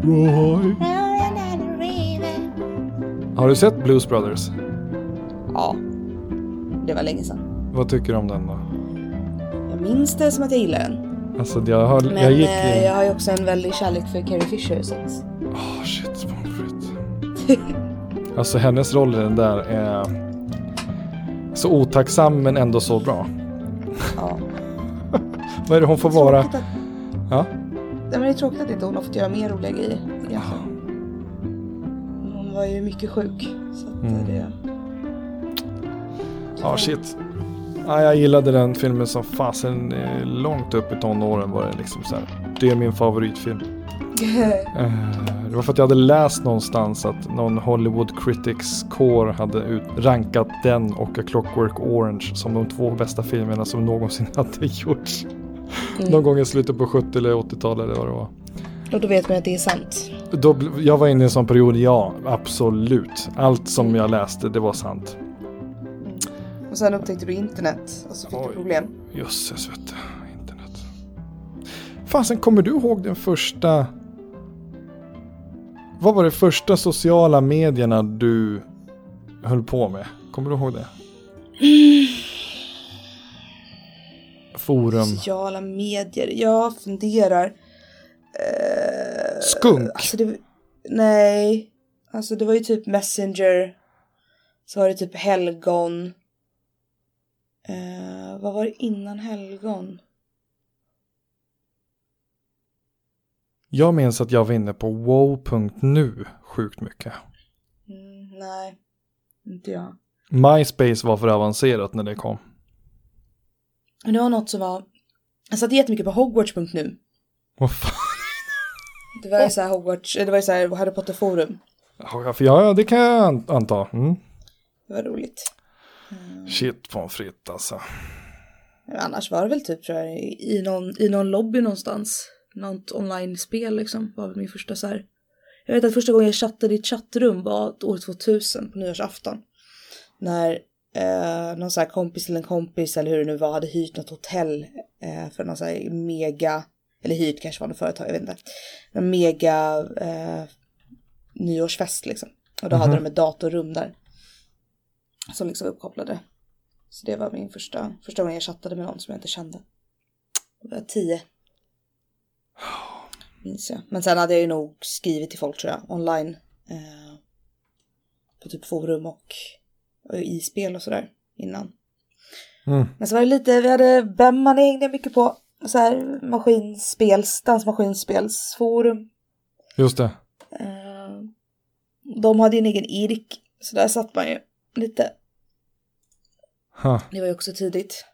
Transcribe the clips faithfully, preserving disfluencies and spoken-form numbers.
Roy. Har du sett Blues Brothers? Ja, det var länge sedan. Vad tycker du om den då? Jag minns det som att jag gillar den. Alltså jag, har, Men jag gick eh, i... jag har ju också en väldig kärlek för Carrie Fisher. Så. Åh oh, shit, pommes frites. Alltså hennes roll i den där är så otacksam men ändå så bra. Ja. Vad är det hon får vara? Att... Ja? Det är tråkigt att inte hon har fått göra mer roliga grejer. Egentligen. Hon var ju mycket sjuk. Så att mm. det... Ja, shit. Ja, jag gillade den filmen som fasen långt upp i tonåren var det liksom så här. Det är min favoritfilm. Det var för att jag hade läst någonstans att någon Hollywood Critics Core hade ut, rankat den och A Clockwork Orange som de två bästa filmerna som någonsin hade gjorts. Mm. Någon gång i slutet på sjuttio- eller åttiotalet eller vad det var. Och då vet man att det är sant. Då, jag var inne i en sån period, ja, absolut. Allt som mm. jag läste, det var sant. Mm. Och sen upptäckte du internet och så fick Oj, du problem. Jösses, vet du. Internet. Fasen, kommer du ihåg den första... Vad var det första sociala medierna du höll på med? Kommer du ihåg det? Mm. Forum. Sociala medier. Jag funderar. Uh, Skunk? Alltså det, nej. Alltså det var ju typ Messenger. Så var det typ Helgon. Uh, vad var det innan Helgon? Jag minns att jag var inne på wow punkt nu sjukt mycket. Mm, nej, inte jag. MySpace var för avancerat när det kom. Men det var något som var... Jag satt jättemycket på Hogwarts punkt nu. Vad fan? Det var ju så här Hogwarts... Det var ju så här Harry Potter forum. Ja, ja, det kan jag anta. Mm. Det var roligt. Mm. Shit på en fritt alltså. Men annars var det väl typ tror jag, i, någon, i någon lobby någonstans. Något online-spel liksom. Var väl min första så här... Jag vet att första gången jag chattade i ett chattrum var år tvåtusen på nyårsafton. När... Eh, någon så här kompis till en kompis eller hur det nu var hade hyrt något hotell eh, för någon så här mega eller hyrt kanske var något företag, jag vet inte, en mega eh, nyårsfest liksom och då mm-hmm. hade de ett datorrum där som liksom uppkopplade, så det var min första första gången jag chattade med någon som jag inte kände. Det var tio minns jag, men sen hade jag ju nog skrivit till folk tror jag online eh, på typ forum och och i spel och sådär innan. Mm. Men så var det lite, vi hade Bemman hängde mycket på så här maskinspels, dansmaskinspelsforum. Just det. Uh, de hade en egen I R K, så där satt man ju lite. Huh. Det var ju också tidigt.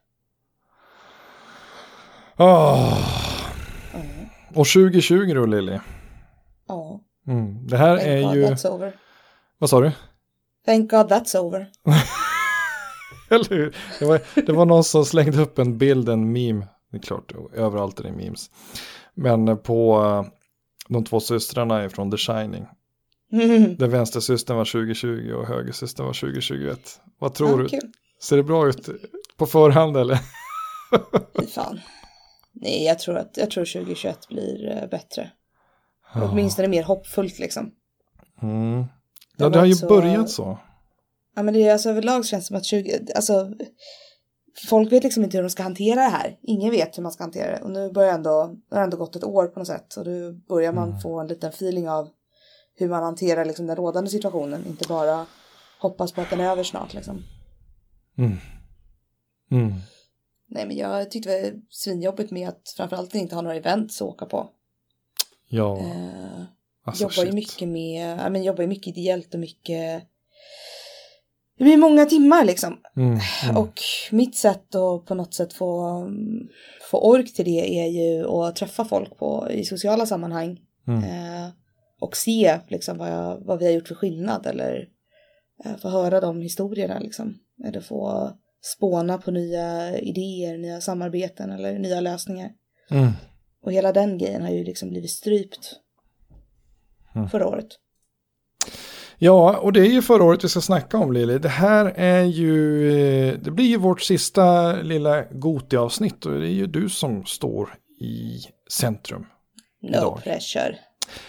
Oh. Mm. Och tjugo tjugo då, Lili. Ja. Mm. Det här Thank är God ju... That's over. Vad sa du? Thank God that's over. Eller hur? Det var, det var någon som slängde upp en bild, en meme. Det är klart, överallt är det memes. Men på uh, de två systrarna från The Shining. Mm. Den vänstra systern var tjugo tjugo och höger systern var tjugo tjugoett. Vad tror ah, du? Kul. Ser det bra ut på förhand eller? Fy fan. Nej, jag tror att jag tror tjugo tjugoett blir uh, bättre. Oh. Åtminstone mer hoppfullt liksom. Mm. Ja, det, det har ju så... börjat så. Ja, men det är alltså överlag känns som att tjugo... Alltså, folk vet liksom inte hur de ska hantera det här. Ingen vet hur man ska hantera det. Och nu börjar ändå, det har ändå gått ett år på något sätt. Och nu börjar man mm. få en liten feeling av hur man hanterar liksom den rådande situationen. Inte bara hoppas på att den är över snart liksom. Mm. Mm. Nej, men jag tyckte det var svinjobbigt med att framförallt inte ha några events att åka på. Ja. Eh, alltså, jobbar shit. ju mycket med, ja, men jobbar ju mycket ideellt och mycket... Det blir många timmar liksom. Mm, mm. Och mitt sätt att på något sätt få, få ork till det är ju att träffa folk på, i sociala sammanhang. Mm. Eh, och se liksom vad, jag, vad vi har gjort för skillnad. Eller eh, få höra de historierna liksom. Eller få spåna på nya idéer, nya samarbeten eller nya lösningar. Mm. Och hela den grejen har ju liksom blivit strypt mm. förra året. Ja, och det är ju förra året vi ska snacka om, Lili. Det här är ju, det blir ju vårt sista lilla Goti-avsnitt och det är ju du som står i centrum No idag. pressure.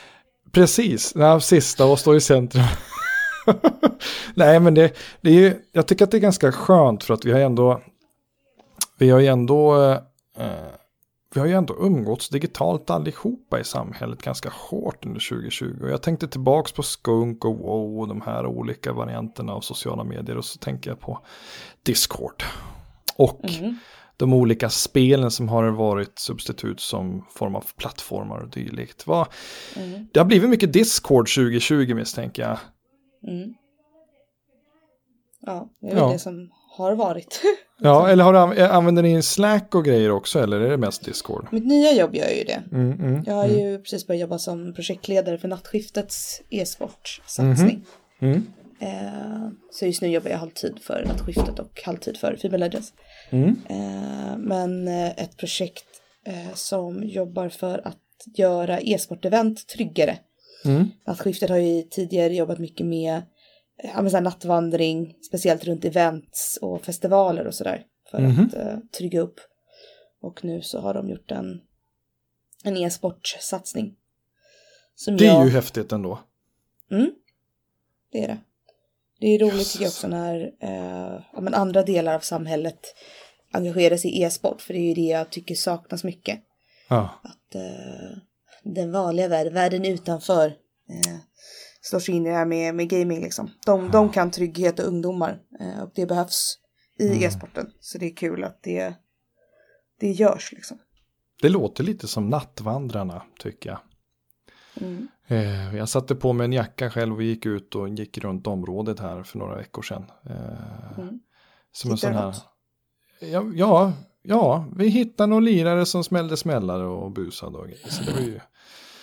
Precis, den sista och står i centrum. Nej, men det, det är ju, jag tycker att det är ganska skönt för att vi har ändå, vi har ju ändå, eh, vi har ju ändå umgåtts digitalt allihopa i samhället ganska hårt under tjugo tjugo. Och jag tänkte tillbaks på Skunk och WoW och de här olika varianterna av sociala medier och så tänker jag på Discord. Och mm. de olika spelen som har varit substitut som form av plattformar och dylikt. Va? Mm. Det har blivit mycket Discord tjugo tjugo misstänker jag. Mm. Ja, det är väl ja. det som har varit. Ja, eller har du, använder ni Slack och grejer också eller är det mest Discord? Mitt nya jobb gör ju det. Mm, mm, jag har mm. ju precis börjat jobba som projektledare för Nattskiftets e-sportsatsning. Mm, mm. Eh, så just nu jobbar jag halvtid för Nattskiftet och halvtid för Fiber Legends. Mm. Eh, men ett projekt eh, som jobbar för att göra e-sportevent tryggare. Mm. Nattskiftet har ju tidigare jobbat mycket med, ja, med så här nattvandring, speciellt runt events och festivaler och sådär för mm. att uh, trygga upp. Och nu så har de gjort en, en e-sportsatsning. Som det är jag... ju häftigt ändå. Mm, det är det. Det är roligt tycker jag också när uh, ja, men andra delar av samhället engagerar sig i e-sport. För det är ju det jag tycker saknas mycket. Ja. Att uh, den vanliga världen, världen utanför uh, slår sig in i det här med, med gaming liksom. De, ja. de kan trygghet och ungdomar. Uh, och det behövs i mm. e-sporten. Så det är kul att det, det görs liksom. Det låter lite som Nattvandrarna tycker jag. Mm. Eh, jag satte på mig en jacka själv och gick ut och gick runt området här för några veckor sedan. Eh, mm. Som en sån här... Ja, ja, ja, vi hittade några lirare som smällde smällare och busade och grejer. Så det var ju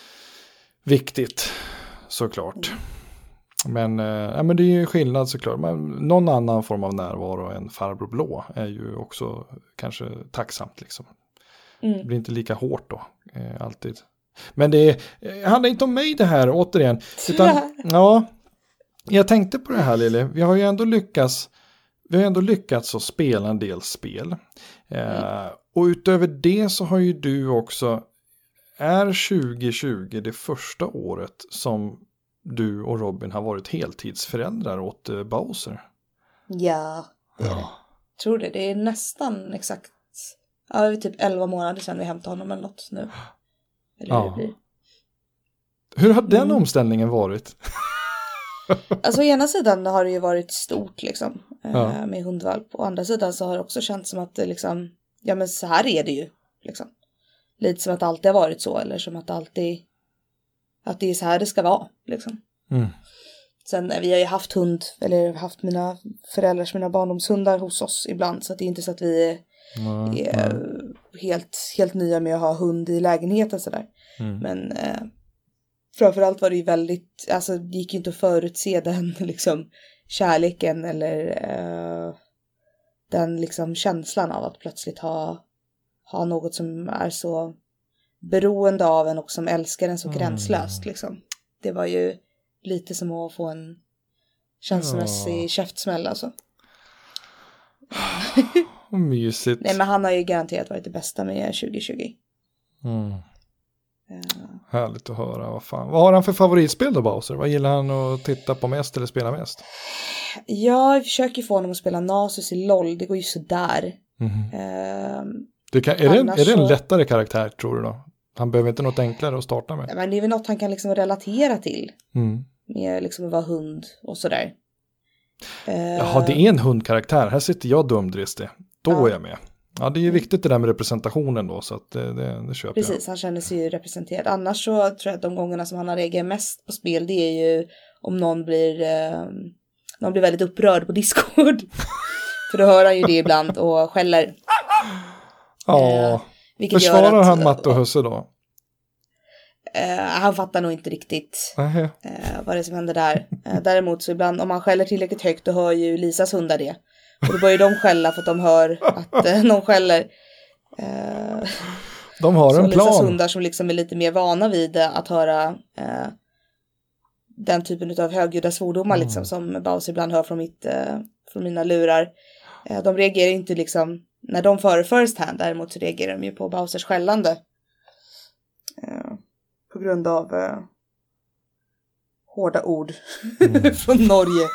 viktigt såklart. Mm. Men, eh, ja, men det är ju skillnad såklart. Men någon annan form av närvaro än farbror blå är ju också kanske tacksamt liksom. Mm. Det blir inte lika hårt då, eh, alltid. Men det eh, handlar inte om mig det här, återigen. Utan, ja, jag tänkte på det här Lili. Vi har ju ändå lyckats, vi har ändå lyckats att spela en del spel. Eh, mm. Och utöver det så har ju du också, är tjugo tjugo det första året som du och Robin har varit heltidsföräldrar åt uh, Bowser? Ja, det är det. Ja. Tror det. Det är nästan exakt, ja, det är typ elva månader sedan vi hämtade honom eller något nu. Eller ja. hur det blir. Hur har den mm. omställningen varit? Alltså å ena sidan har det ju varit stort liksom, ja. eh, med hundvalp. Å andra sidan så har det också känts som att det liksom, ja men så här är det ju liksom. Lite som att det alltid har varit så, eller som att det alltid, att det är så här det ska vara liksom. Mm. Sen vi har ju haft hund, eller haft mina föräldrars, mina barndomshundar hos oss ibland. Så att det är inte så att vi mm. är mm. helt, helt nya med att ha hund i lägenheten sådär. Mm. Men eh, framförallt var det ju väldigt, alltså det gick ju inte att förutse den liksom kärleken eller eh, den liksom känslan av att plötsligt ha, ha något som är så beroende av en och som älskar en så gränslöst mm. liksom. Det var ju lite som att få en känslomässig ja. käftsmäll alltså. Mysigt. Nej men han har ju garanterat varit det bästa med tjugo tjugo. Mm. Uh. Härligt att höra. Vad fan. Vad har han för favoritspel då Bowser? Vad gillar han att titta på mest eller spela mest? Jag försöker få honom att spela Nasus i LOL. Det går ju sådär. Mm. Uh, det kan, är, det en, är det en lättare karaktär tror du då? Han behöver inte något enklare att starta med. Men det är väl något han kan liksom relatera till. Mm. Med liksom att vara hund och sådär. Uh, Jaha, det är en hundkaraktär. Här sitter jag dumdristig. Då ja. är jag med. Ja, det är ju viktigt det där med representationen då. Så att det, det, det köper Precis, jag. Precis, han känner sig ju representerad. Annars så tror jag att de gångerna som han har reagerat mest på spel. Det är ju om någon blir, eh, någon blir väldigt upprörd på Discord. För då hör han ju det ibland och skäller. Ja, eh, försvarar att, han Matt och Husse då? Uh, han fattar nog inte riktigt uh, vad det är som händer där. Uh, däremot så ibland om man skäller tillräckligt högt då hör ju Lisas hundar det. Och då börjar de skälla för att de hör att uh, någon skäller. Uh, de har en plan. Lisas hundar som liksom är lite mer vana vid att höra uh, den typen av högljudda svordomar mm. liksom, som Bowser ibland hör från, mitt, uh, från mina lurar. Uh, de reagerar inte liksom när de för first hand. Däremot så reagerar de ju på Bowsers skällande. Uh, På grund av, hårda ord mm. från Norge.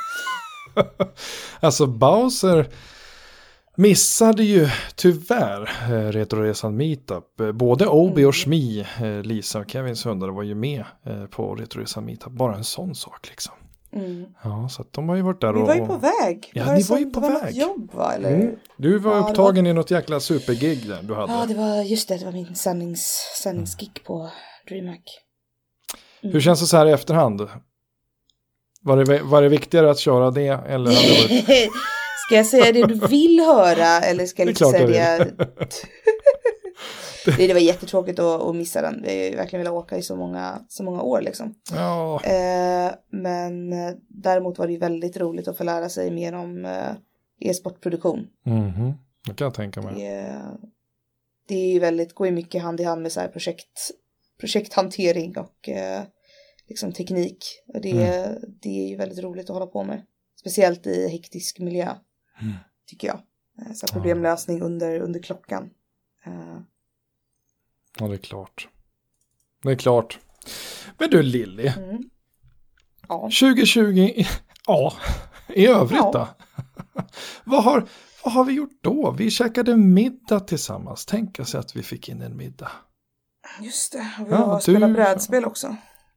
Alltså Bowser missade ju tyvärr eh, Retroresan Meetup. Eh, både Obi och Shmi, eh, Lisa och Kevins hundar var ju med eh, på Retroresan Meetup. Bara en sån sak liksom. Mm. Ja, så att de har ju varit där och... Vi var ju på väg. Ja, var ni som, var ju på det var väg. Något jobb, va? Eller? Mm. Du var ja, upptagen var... i något jäkla supergig där du hade. Ja, det var just det. Det var min sändnings, sändningsgig mm. på DreamHack. Mm. Hur känns det så här i efterhand? Var det, var det viktigare att köra det? Eller hade det varit... Ska jag säga det du vill höra? Eller ska jag liksom säga det? det? Det var jättetråkigt att, att missa den. Jag har verkligen velat åka i så många, så många år liksom. Ja. Eh, men däremot var det ju väldigt roligt att få lära sig mer om eh, e-sportproduktion. Mm-hmm. Det kan jag tänka mig. Det, det är ju väldigt, går ju mycket hand i hand med så här projekt, projekthantering och eh, liksom teknik. Och det, mm. det är ju väldigt roligt att hålla på med. Speciellt i hektisk miljö, mm. tycker jag. Så problemlösning ja. under, under klockan. Uh. Ja, det är klart. Det är klart. Men du Lilly. Mm. Ja. tjugo tjugo, ja, i övrigt ja. då? vad, har, vad har vi gjort då? Vi käkade middag tillsammans. Tänk sig att vi fick in en middag. Just det, och vi ja, har spelat du... brädspel också.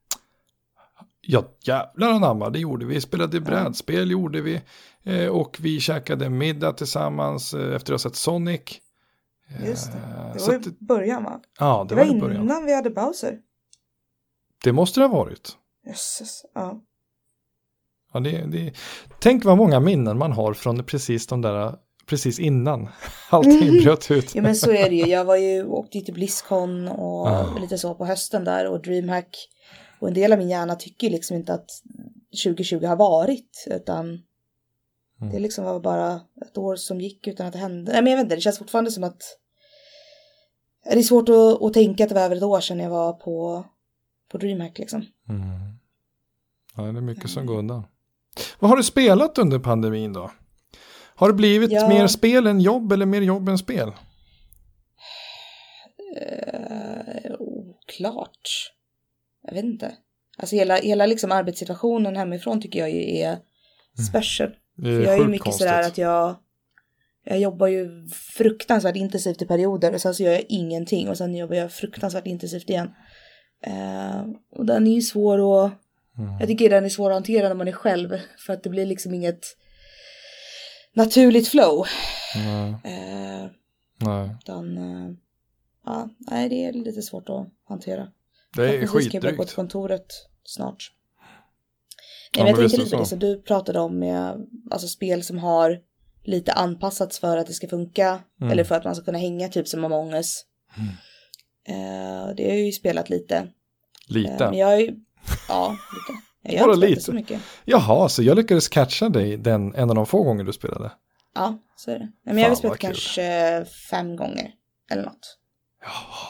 Ja, jävlar anamma, det gjorde vi. Spelade brädspel, gjorde vi. Eh, och vi käkade middag tillsammans eh, efter att ha sett Sonic. Eh, Just det, det var ju början va? Ja, det, det var, var innan början. Vi hade Bowser. Det måste det ha varit. Jösses, ja. Ja, det, det, tänk vad många minnen man har från precis de där, precis innan allting bröt ut. Ja, men så är det ju. Jag var ju, åkte till BlizzCon och ah. lite så på hösten där och DreamHack. Och en del av min hjärna tycker liksom inte att tjugo tjugo har varit. Utan mm. det liksom var bara ett år som gick utan att det hände. Nej men jag vet inte, det känns fortfarande som att det är svårt att, att tänka att det var över ett år sedan jag var på, på DreamHack liksom. Mm. Ja, det är mycket mm. som går undan. Vad har du spelat under pandemin då? Har det blivit ja. mer spel än jobb eller mer jobb än spel? Uh, oklart. Jag vet inte. Alltså hela, hela liksom arbetssituationen hemifrån tycker jag ju är special. Mm. Är För jag är ju mycket konstigt. Sådär att jag jag jobbar ju fruktansvärt intensivt i perioder och sen så gör jag ingenting och sen jobbar jag fruktansvärt intensivt igen. Uh, och den är ju svår att mm. jag tycker den är svår att hantera när man är själv för att det blir liksom inget naturligt flow. Mm. Uh, nej. Utan, uh, ja, nej, det är lite svårt att hantera. Det är skitdrygt. Jag ska gå till kontoret snart. Nej, men jag tänkte lite på det som du pratade om med alltså spel som har lite anpassats för att det ska funka. Mm. Eller för att man ska kunna hänga typ som Among Us. Mm. Uh, det har jag ju spelat lite. Lite? Uh, men jag har ju, ja, lite. Jag har inte spelat så mycket. Jaha, så jag lyckades catcha dig den, en av de få gånger du spelade? Ja, så är det. Men jag har spelat kanske fem gånger. Eller något. Jaha.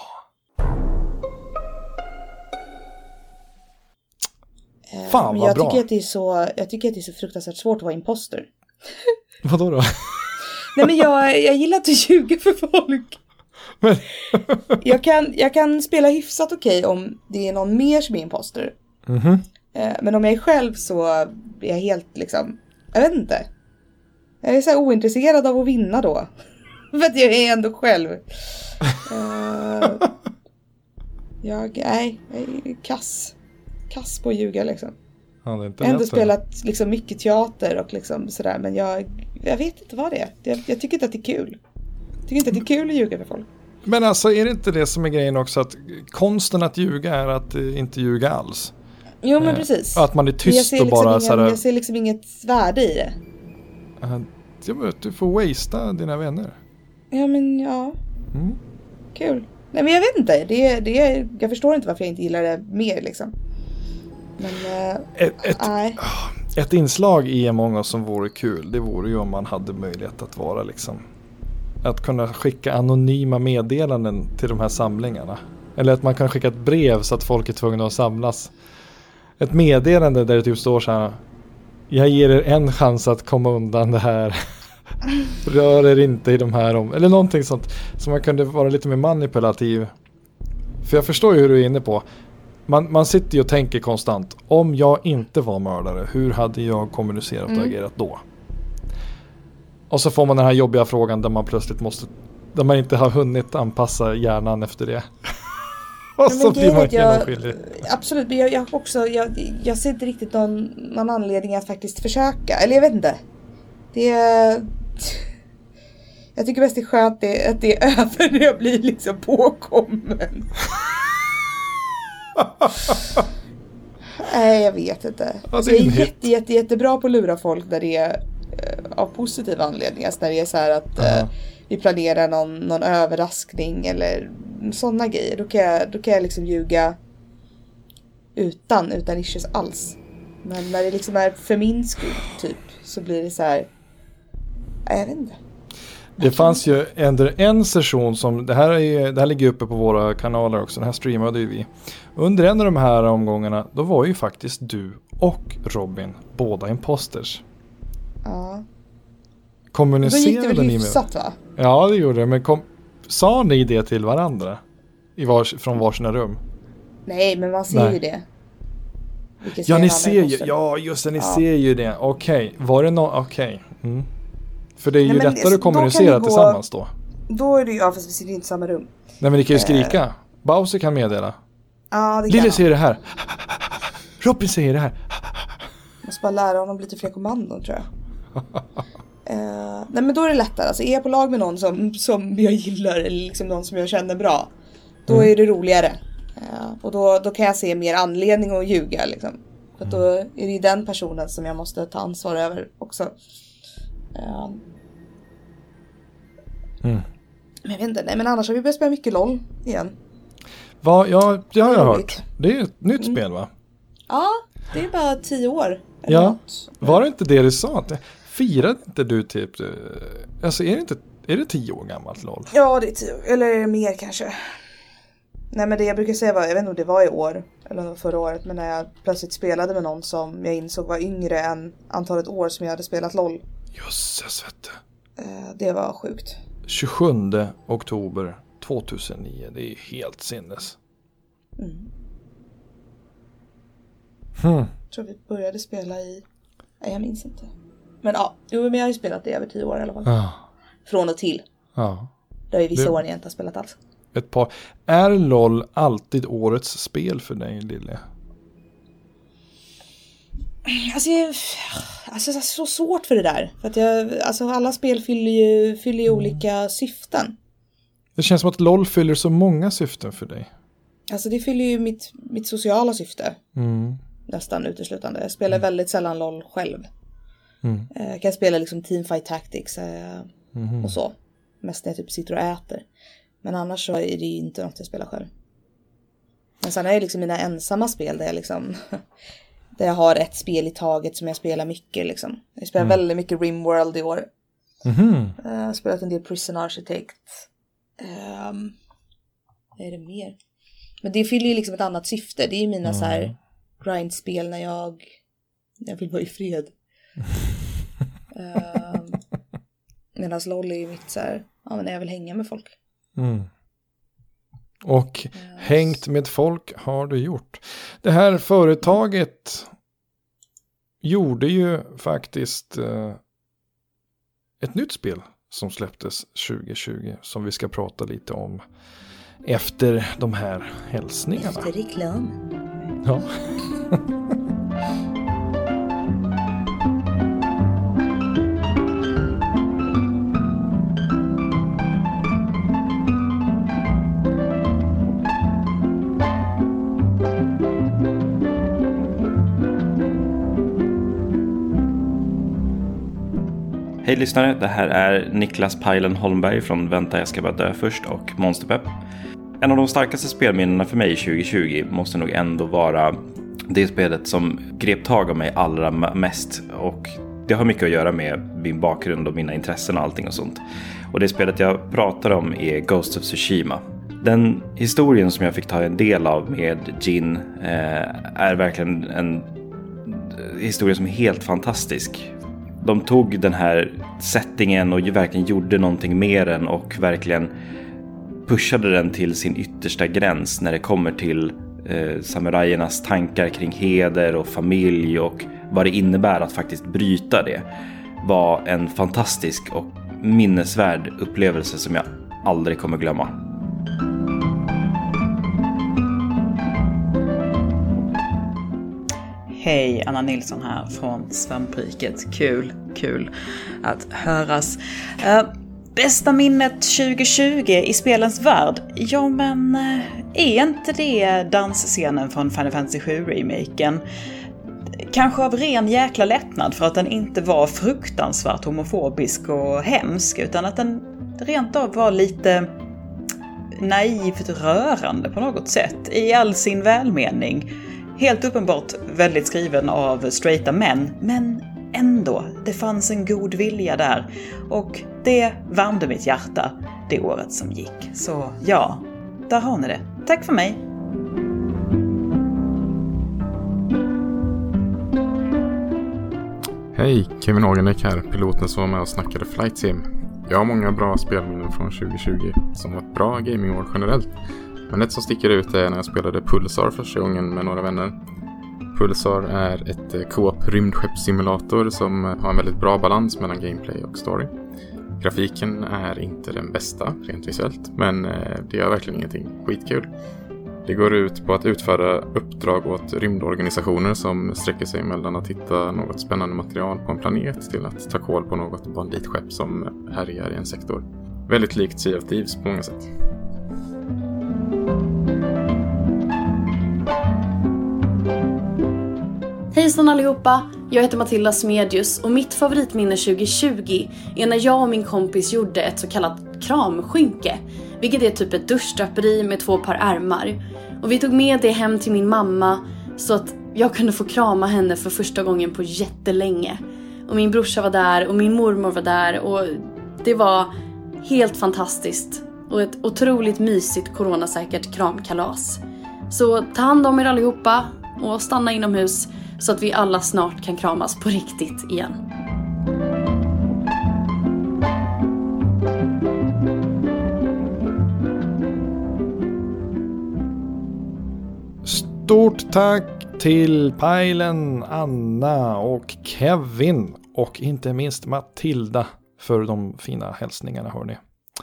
Fan, men vad jag bra. tycker att det är så jag tycker att det är så fruktansvärt svårt att vara imposter. Vadå då? Nej men jag jag gillar inte att ljuga för folk. Men jag kan jag kan spela hyfsat okej om det är någon mer som är imposter. Mhm. Men om jag är själv så är jag helt liksom jag vet inte. Jag är så här ointresserad av att vinna då. För att jag är ändå själv. uh, jag nej, jag är kass. kass på att ljuga liksom. Ja, det är inte jag har ändå lätt, spelat liksom mycket teater och liksom sådär, men jag, jag vet inte vad det är. Jag, jag tycker inte att det är kul. Jag tycker inte att det är kul att ljuga för folk. Men alltså är det inte det som är grejen också att konsten att ljuga är att uh, inte ljuga alls? Jo men eh, precis. Att man är tyst och liksom bara ingen, sådär. Jag ser liksom inget värde i det. Uh, jag vet, du får wastea dina vänner. Ja men ja. Mm. Kul. Nej men jag vet inte. Det, det, jag förstår inte varför jag inte gillar det mer liksom. Men, uh, ett, ett, ett inslag i Among Us som vore kul, det vore ju om man hade möjlighet att vara liksom att kunna skicka anonyma meddelanden till de här samlingarna. Eller att man kan skicka ett brev så att folk är tvungna att samlas. Ett meddelande där det typ står så här: jag ger er en chans att komma undan det här. Rör er inte i de här om eller någonting sånt, så man kunde vara lite mer manipulativ. För jag förstår ju hur du är inne på. man, man sitter ju och tänker konstant, om jag inte var mördare, hur hade jag kommunicerat och Mm. agerat då? Och så får man den här jobbiga frågan där man plötsligt måste, där man inte har hunnit anpassa hjärnan efter det. Och Men så blir man grejen är att jag, genomskinlig. absolut, men jag, jag, också, jag, jag ser inte riktigt någon, någon anledning att faktiskt försöka. Eller jag vet inte. Det är... Jag tycker mest det är skönt det, att det är över när jag blir liksom påkommen. Nej, jag vet inte. Ja, alltså, det är jag är en hit. jätte, jätte, jättebra på att lura folk när det är eh, av positiva anledningar. Alltså när det är så här att eh, Ja. vi planerar någon, någon överraskning eller sådana grejer. Då kan jag, då kan jag liksom ljuga utan, utan issues alls. Men när det liksom är för min skull typ, så blir det så här. Jag vet inte. Det fanns ju under en session som, det här, är, det här ligger uppe på våra kanaler också, den här streamade ju vi. Under en av de här omgångarna, då var ju faktiskt du och Robin båda imposters. Ja. Då Kommunicerade gick det väl ni med? hyfsat, va? Ja, det gjorde det, men kom, sa ni det till varandra? I vars, från varsina rum? Nej, men man ser Nej. ju det. Vilket Ja, ser ni han ser i ju, posten. ja just det, ni Ja. ser ju det. Okej, var det någon, okej. Mm. För det är ju Nej, men lättare det- att då kan kommunicera det gå- tillsammans då. Då är det ju, ja fast vi sitter ju inte i samma rum. Nej, men ni kan ju skrika. Bowser kan meddela. Ja, det kan Lille han. säger det här. Robin säger det här. Måste bara lära honom lite fler kommandon, tror jag. uh, nej, men då är det lättare. Alltså, är jag på lag med någon som, som jag gillar, eller liksom någon som jag känner bra, då Mm. är det roligare. Uh, och då, då kan jag se mer anledning att ljuga, liksom. För att då är det ju den personen som jag måste ta ansvar över också. Uh, Mm. Men jag vet inte, nej men annars har vi börjat spela mycket LOL igen. Va, ja, det har jag Roligt. hört. Det är ju ett nytt Mm. spel, va? Ja, det är bara tio år. eller Ja. något. Var det inte det du sa? Att- Firade inte du typ... eh, Alltså, är det inte... Är det tio år gammalt, LOL? Ja, det är tio, eller mer kanske. Nej, men det jag brukar säga var, jag vet inte om det var i år eller om det var förra året, men när jag plötsligt spelade med någon som jag insåg var yngre än antalet år som jag hade spelat LOL. Jösses, vet du. Eh, det var sjukt. tjugosjunde oktober tvåtusennio. Det är ju helt sinnes. Mm. Hmm. Jag tror vi började spela i... Nej, jag minns inte. Men ja, jo, men jag har ju spelat det över tio år i alla fall. Ja. Från och till. Ja. Det är ju vissa Det- år jag inte har spelat alls. Ett par. Är LOL alltid årets spel för dig, Lille? Alltså, jag, alltså det är så svårt för det där. För att jag, alltså alla spel fyller ju, fyller ju olika syften. Det känns som att LOL fyller så många syften för dig. Alltså det fyller ju mitt, mitt sociala syfte. Mm. Nästan uteslutande. Jag spelar väldigt sällan LOL själv. Mm. Eh, Jag kan spela liksom Teamfight Tactics eh, Mhm. och så. Mest när jag typ sitter och äter. Men annars så är det ju inte något jag spelar själv. Men sen är det liksom mina ensamma spel där jag liksom... där jag har ett spel i taget som jag spelar mycket liksom. Jag spelar Mm. väldigt mycket Rimworld i år. Mhm. Eh, Jag har spelat en del Prison Architect. Um, vad är det mer? Men det fyller ju liksom ett annat syfte. Det är ju mina Mm. så här grindspel när jag jag vill vara i fred. um, Medan LOL är ju mitt så här, ja men jag vill hänga med folk. Mm. Och hängt med folk har du gjort. Det här företaget gjorde ju faktiskt eh, ett nytt spel som släpptes tjugo tjugo som vi ska prata lite om efter de här hälsningarna. Efter reklam. Ja. Hej lyssnare, det här är Niklas Pajlen Holmberg från Vänta jag ska bara dö först och Monsterpepp. En av de starkaste spelminnena för mig tjugo tjugo måste nog ändå vara det spelet som grep tag av mig allra mest, och det har mycket att göra med min bakgrund och mina intressen och allting och sånt. Och det spelet jag pratar om är Ghost of Tsushima. Den historien som jag fick ta en del av med Jin eh, är verkligen en historia som är helt fantastisk. De tog den här settingen och verkligen gjorde någonting med den och verkligen pushade den till sin yttersta gräns när det kommer till eh, samurajernas tankar kring heder och familj och vad det innebär att faktiskt bryta det var en fantastisk och minnesvärd upplevelse som jag aldrig kommer glömma. Hej, Anna Nilsson här från Svampriket. Kul, kul att höras. Uh, bästa minnet tjugo tjugo i spelens värld? Ja, men uh, är inte det dansscenen från Final Fantasy sju-remaken? Kanske av ren jäkla lättnad för att den inte var fruktansvärt homofobisk och hemsk, utan att den rent av var lite naivt rörande på något sätt, i all sin välmening. Helt uppenbart väldigt skriven av straighta män, men ändå, det fanns en god vilja där. Och det värmde mitt hjärta det året som gick. Så ja, där har ni det. Tack för mig! Hej, Kevin Ågenek här, piloten som var med och snackade Flight Sim. Jag har många bra spelminnen från tjugo tjugo som var ett bra gamingår generellt. Men ett som sticker ut är när jag spelade Pulsar första gången med några vänner. Pulsar är ett co-op rymdskeppssimulator som har en väldigt bra balans mellan gameplay och story. Grafiken är inte den bästa rent visuellt, men det gör verkligen ingenting. Skitkul. Det går ut på att utföra uppdrag åt rymdorganisationer som sträcker sig mellan att hitta något spännande material på en planet till att ta koll på något banditskepp som härjar i en sektor. Väldigt likt Sea of Thieves på många sätt. Hejsan allihopa, jag heter Matilda Smedjus och mitt favoritminne tjugo tjugo är när jag och min kompis gjorde ett så kallat kramskynke, vilket är typ ett duschdraperi med två par ärmar. Och vi tog med det hem till min mamma så att jag kunde få krama henne för första gången på jättelänge. Och min brorsa var där och min mormor var där och det var helt fantastiskt och ett otroligt mysigt coronasäkert kramkalas. Så ta hand om er allihopa och stanna inomhus så att vi alla snart kan kramas på riktigt igen. Stort tack till Pajlen, Anna och Kevin och inte minst Matilda för de fina hälsningarna, hörni.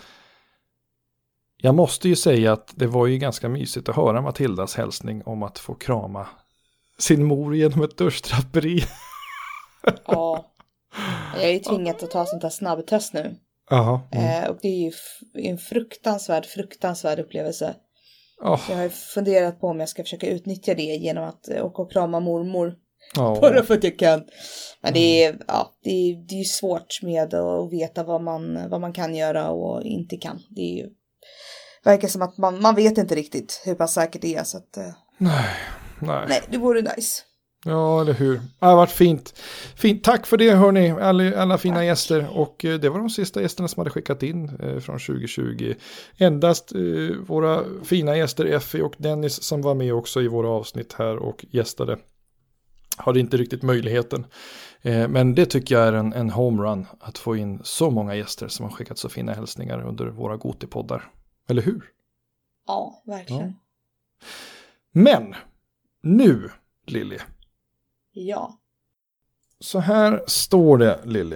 Jag måste ju säga att det var ju ganska mysigt att höra Matildas hälsning om att få krama sin mor genom ett duschdraperi. Ja, jag är ju tvingad att ta sånt här snabbtest nu. Jaha. Mm. Eh, och det är ju f- en fruktansvärd, fruktansvärd upplevelse. Oh. Jag har funderat på om jag ska försöka utnyttja det genom att åka och krama mormor. Oh. Bara för att jag kan. Men det är, ja, det är, det är ju svårt med att veta vad man, vad man kan göra och inte kan. Det är ju, verkar som att man, man vet inte riktigt hur pass säkert det är. Så att, nej, nej. nej, det vore nice. Ja, eller hur. Det har varit fint. fint. Tack för det, hörni. Alla, alla fina Tack. gäster. Och eh, det var de sista gästerna som hade skickat in eh, från tjugo tjugo. Endast eh, våra fina gäster Effie och Dennis som var med också i våra avsnitt här och gästade. Hade inte riktigt möjligheten. Eh, men det tycker jag är en, en homerun att få in så många gäster som har skickat så fina hälsningar under våra Gotipoddar. Eller hur? Ja, verkligen. Ja. Men nu, Lilly. Ja. Så här står det, Lilly.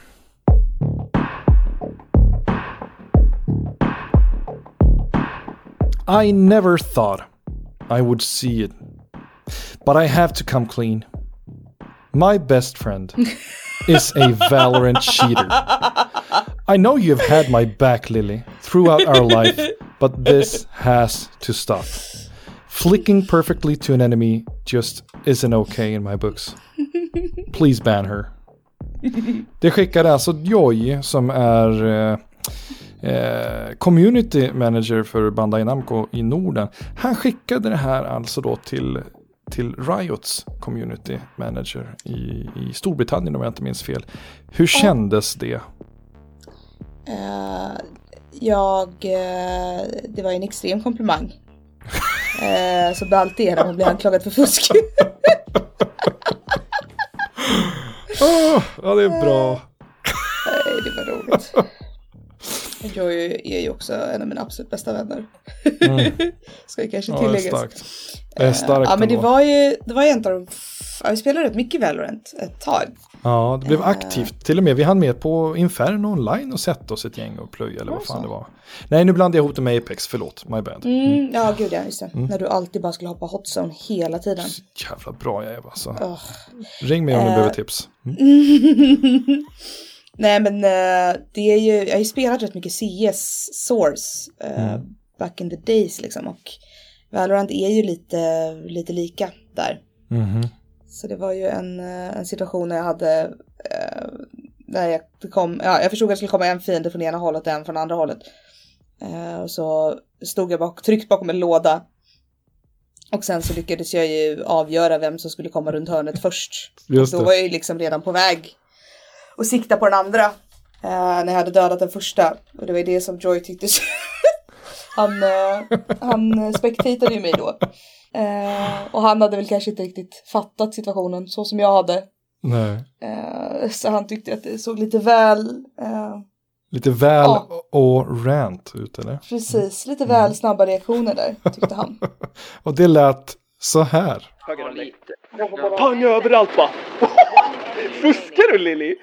I never thought I would see it. But I have to come clean. My best friend is a Valorant cheater. I know you've had my back, Lilly, throughout our life, but this has to stop. Flicking perfectly to an enemy just isn't okay in my books. Please ban her. Det skickade alltså Joy som är eh, eh, community manager för Bandai Namco i Norden. Han skickade det här alltså då till, till Riots community manager i, i Storbritannien om jag inte minns fel. Hur kändes det? Uh, jag, uh, det var en extrem komplimang. Uh, så bland allt det när man blir anklagad för fusk. Oh, ja, det är bra. Nej, det var roligt. Joy är ju också en av mina absolut bästa vänner. Mm. Ska jag kanske Ja, tilläggas. det är starkt. Det är starkt. Ja, men det ändå. var ju, det var ju en av de, ja, vi spelade rätt mycket Valorant ett tag. Ja, det blev aktivt. Till och med vi hann med på Inferno online och sätta oss ett gäng och plöja eller vad fan så? det var. Nej, nu blandade jag ihop det med Apex, förlåt, my bad. Mm, ja, gud ja, just det. Mm. När du alltid bara skulle hoppa hotzone hela tiden. Så jävla bra jag är alltså. Oh. Ring mig om du Uh. behöver tips. Mm. Nej, men uh, det är ju, jag har ju spelat rätt mycket C S Source uh, mm. back in the days liksom, och Valorant är ju lite, lite lika där. Mm-hmm. Så det var ju en, en situation när jag hade, uh, när jag kom, ja, jag förstod att det skulle komma en fiende från ena hållet och en från andra hållet. Uh, och så stod jag bak, tryckt bakom en låda. Och sen så lyckades jag ju avgöra vem som skulle komma runt hörnet först. Just då det. var jag ju liksom redan på väg och sikta på den andra. Uh, när jag hade dödat den första. Och det var ju det som Joy tyckte. han, uh, han spektatade ju mig då. Uh, och han hade väl kanske inte riktigt fattat situationen så som jag hade. Nej. Uh, så han tyckte att det såg lite väl... Uh, lite väl ja. och rant ut, eller? Precis, lite väl mm. snabba reaktioner där, tyckte han. Och det lät så här. Pang överallt va? Fuskar du, Lily?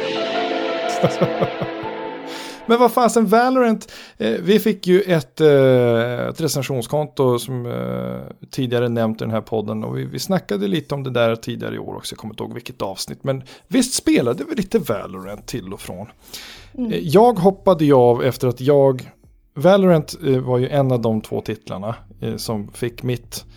Men vad fasen, Valorant, eh, vi fick ju ett, eh, ett recensionskonto som eh, tidigare nämnt i den här podden, och vi, vi snackade lite om det där tidigare i år också, jag kommer inte ihåg vilket avsnitt, men visst spelade vi lite Valorant till och från. Mm. Eh, jag hoppade ju av efter att jag, Valorant eh, var ju en av de två titlarna eh, som fick mitt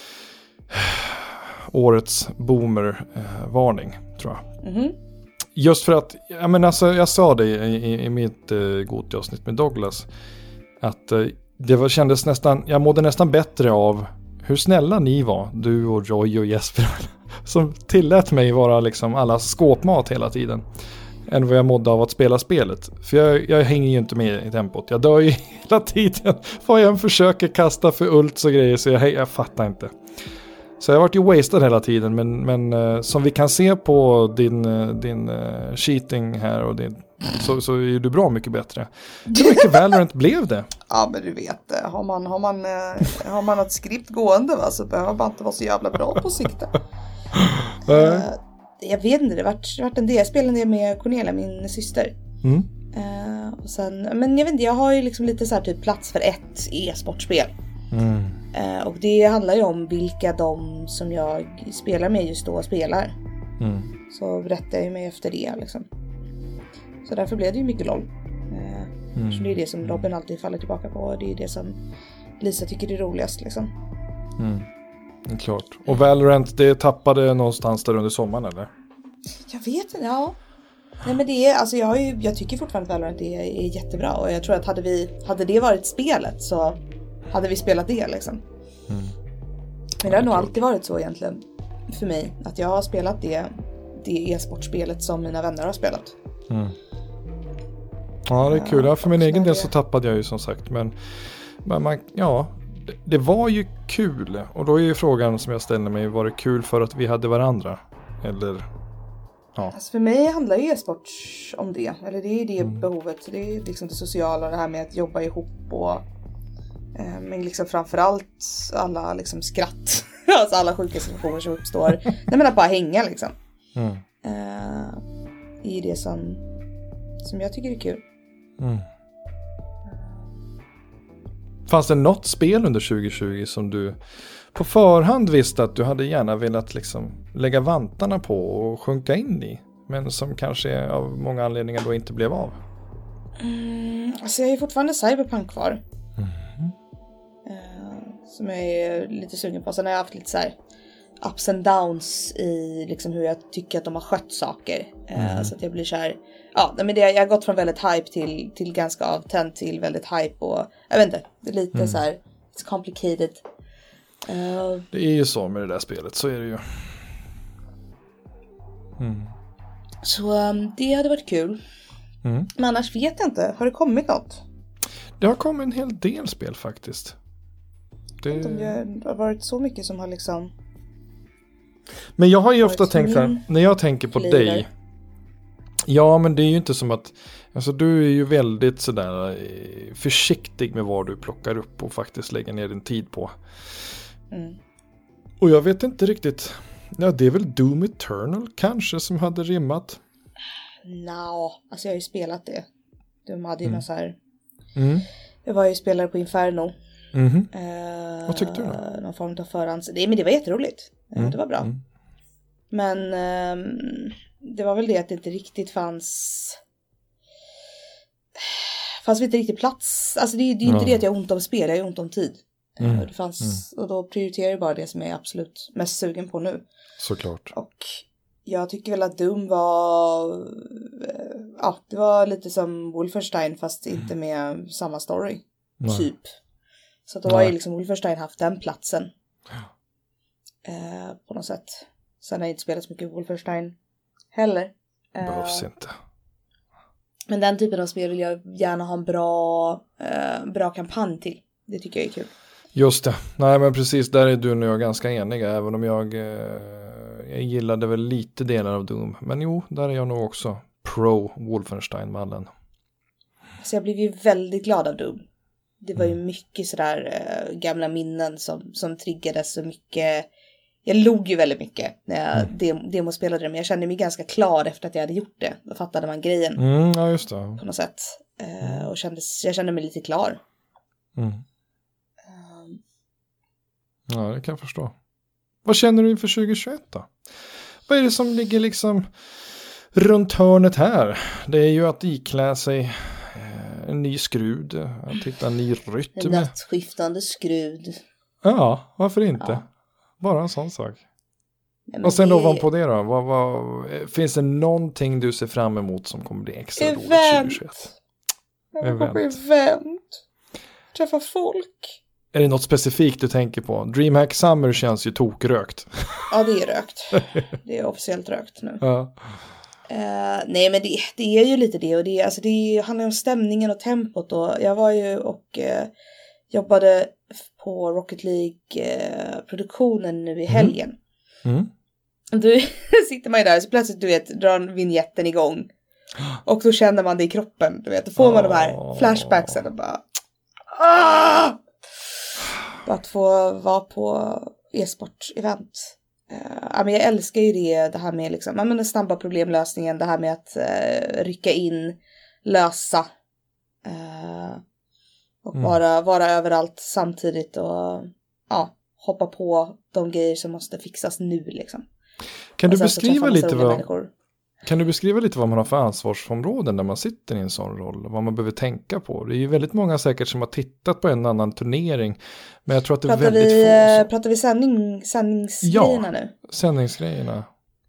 årets boomer-varning, eh, tror jag. Mm-hmm. Just för att, jag, men alltså, jag sa det i, i, i mitt uh, Goti-avsnitt med Douglas, att uh, det var, kändes nästan, jag mådde nästan bättre av hur snälla ni var, du och Joy och Jesper, som tillät mig vara liksom allas skåpmat hela tiden, än vad jag mådde av att spela spelet. För jag, jag hänger ju inte med i tempot, jag dör ju hela tiden, vad jag än försöker kasta för ults och grejer, så jag, jag fattar inte. Så jag har varit ju wasted hela tiden, men, men uh, som vi kan se på din, uh, din uh, cheating här och din, så, så är du bra mycket bättre. Hur mycket Valorant blev det? Ja, men du vet, har man, har man, uh, har man ett skript gående, va, så behöver man inte vara så jävla bra på sikte. uh, jag vet inte, det har varit, varit en del. Jag spelade en del med Cornelia, min syster. Mm. Uh, och sen, men jag vet inte, jag har ju liksom lite så här typ plats för ett e-sportspel. Mm. Uh, och det handlar ju om vilka de som jag spelar med just då spelar. Mm. Så berättar jag ju mig efter det liksom. Så därför blev det ju mycket LOL. Uh, mm. Så det är det som Robin alltid faller tillbaka på. Och det är det som Lisa tycker är roligast liksom. Mm. Det är klart. Och Valorant, det tappade någonstans där under sommaren, eller? Jag vet inte, ja. Nej, men det är, alltså jag, har ju, jag tycker fortfarande att Valorant är, är jättebra. Och jag tror att hade, vi, hade det varit spelet så hade vi spelat det liksom. Mm. Men det har nog alltid varit så egentligen för mig. Att jag har spelat det, det e-sportspelet som mina vänner har spelat. Mm. Ja, det är kul. Ja, för min egen del så tappade jag ju som sagt. Men, men man, ja, det, det var ju kul. Och då är ju frågan som jag ställer mig, var det kul för att vi hade varandra? Eller... Ja. Alltså för mig handlar ju e-sport om det. Eller det är det mm. behovet. Det är liksom det sociala, det här med att jobba ihop och eh, men liksom framförallt alla liksom skratt. Alltså alla sjuka situationer som uppstår. Nej, men att bara hänga liksom. Mm. Eh, det är det som, som jag tycker är kul. Mm. Fanns det något spel under tjugo tjugo som du på förhand visste att du hade gärna velat liksom lägga vantarna på och sjunka in i, men som kanske av många anledningar då inte blev av? Mm, alltså jag är fortfarande Cyberpunk kvar. Mm. Uh, som jag är lite sugen på. Sen har jag haft lite så här ups and downs i liksom hur jag tycker att de har skött saker. Uh, mm. Så att jag blir så här, ja, men det, jag har gått från väldigt hype till, till ganska avtänd till väldigt hype och jag vet inte, det är lite mm. så här, it's complicated. Uh, det är ju så med det där spelet, så är det ju. Mm. Så um, det hade varit kul. Mm. Men annars vet jag inte, har det kommit något? Det har kommit en hel del spel faktiskt. Det... Jag vet inte om det har varit så mycket som har liksom... Men jag har ju ofta tänkt så här, när jag tänker på dig. Ja, men det är ju inte som att Alltså du är ju väldigt sådär försiktig med vad du plockar upp och faktiskt lägger ner din tid på. Mm. Och jag vet inte riktigt. Ja, det är väl Doom Eternal kanske som hade rimmat. Nå, alltså jag har ju spelat det. De hade ju Mm. någon så här... Mm. Jag var ju spelare på Inferno. Mhm. Eh, Vad tyckte du då? Någon form av förhands... Det, men det var jätteroligt. Eh, Mm. Det var bra. Mm. Men ehm, det var väl det att det inte riktigt fanns... Fanns inte riktigt plats. Alltså det, det är ju inte Ja. det att jag har ont om spel, jag har ont om tid. Mm. Eh, Det fanns, Och då prioriterar jag bara det som jag är absolut mest sugen på nu. Såklart. Och jag tycker väl att Doom var... eh, Ja, det var lite som Wolfenstein fast inte med samma story. Nej. Typ. Så att då har Nej. ju liksom Wolfenstein haft den platsen. Eh, på något sätt. Sen har jag inte spelat så mycket Wolfenstein heller. Eh, Behövs inte. men den typen av spel vill jag gärna ha en bra, eh, bra kampanj till. Det tycker jag är kul. Just det. Nej men precis, där är du och jag ganska eniga. Även om jag, eh, jag gillade väl lite delar av Doom. Men jo, där är jag nog också pro Wolfenstein-mallen. Så jag blev ju väldigt glad av Doom. Det var ju mycket sådär eh, gamla minnen som, som triggades så mycket. Jag log ju väldigt mycket när jag Mm. dem- demospelade det. Men jag kände mig ganska klar efter att jag hade gjort det. Då fattade man grejen Mm, ja just det. på något sätt. Eh, och kändes, jag kände mig lite klar. Mm. Um, Ja, det kan jag förstå. Vad känner du inför tjugohundratjugoett då? Vad är det som ligger liksom runt hörnet här? Det är ju att iklä sig eh, en ny skrud, att hitta en ny en rytm. nattskiftande skrud. Ja, varför inte? Ja. Bara en sån sak. Nej, men Och sen det- ovanpå det då, vad, vad, finns det någonting du ser fram emot som kommer bli extra roligt Event. tjugohundratjugoett? Jag vill gå på Event. event. Träffa folk. Är det något specifikt du tänker på? Dreamhack Summer känns ju tokrökt. Ja, det är rökt. Det är officiellt rökt nu. Ja. Eh, nej, men det, det är ju lite det. Och det, alltså det handlar om stämningen och tempot. Och jag var ju och eh, jobbade på Rocket League-produktionen nu i helgen. Mm. Då sitter man ju där så plötsligt, du vet, drar vignetten igång. Och då känner man det i kroppen, du vet. Då får man de här Åh. flashbacksen och bara... Ah! Bara att få vara på e-sport-event. Uh, ja, men jag älskar ju det, det här med liksom, ja, men den snabba problemlösningen. Det här med att uh, rycka in, lösa. Uh, och Mm. vara, vara överallt samtidigt. Och ja, hoppa på de grejer som måste fixas nu liksom. Kan, du Och sen så beskriva träffa massa lite roliga vad, människor. kan du beskriva lite vad man har för ansvarsområden när man sitter i en sån roll? Vad man behöver tänka på? Det är ju väldigt många säkert som har tittat på en annan turnering. Men jag tror att det är Pratar väldigt vi, få eh, som... pratar vi sändning, sändningsgrejerna Ja. nu? Sändningsgrejerna.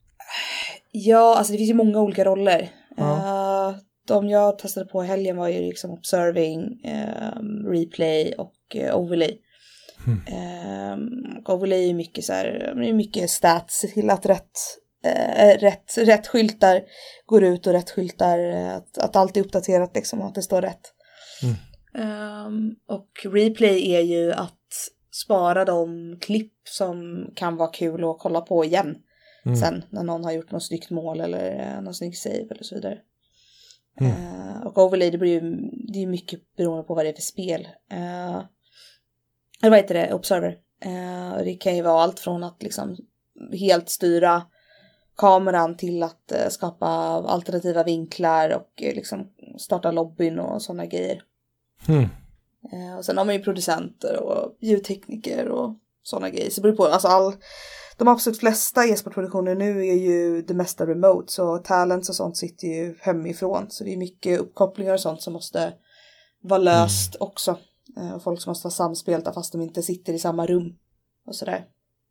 Ja, alltså det finns ju många olika roller. Ja. Eh, de jag testade på i helgen var ju liksom observing, eh, replay och eh, overlay. Mm. Eh, och overlay är ju mycket så här, det är mycket stats till att rätt, eh, rätt, rätt skyltar går ut och rätt skyltar, eh, att, att allt är uppdaterat liksom och att det står rätt. Mm. Eh, och replay är ju att spara de klipp som kan vara kul att kolla på igen. Mm. Sen när någon har gjort något snyggt mål eller eh, någon snygg save eller så vidare. Mm. Eh, och overlay, det blir ju det är mycket beroende på vad det är för spel. Eh, eller vad heter det? Observer. Eh, det kan ju vara allt från att liksom helt styra kameran till att eh, skapa alternativa vinklar och eh, liksom starta lobbyn och sådana grejer. Mm. Eh, och sen har man ju producenter och ljudtekniker och sådana grejer. Så det beror på, alltså all, de absolut flesta e-sportproduktioner nu är ju det mesta remote. Så talents och sånt sitter ju hemifrån. Så det är mycket uppkopplingar och sånt som måste vara löst mm. också. Eh, och folk som måste vara samspelta fast de inte sitter i samma rum. Och sådär.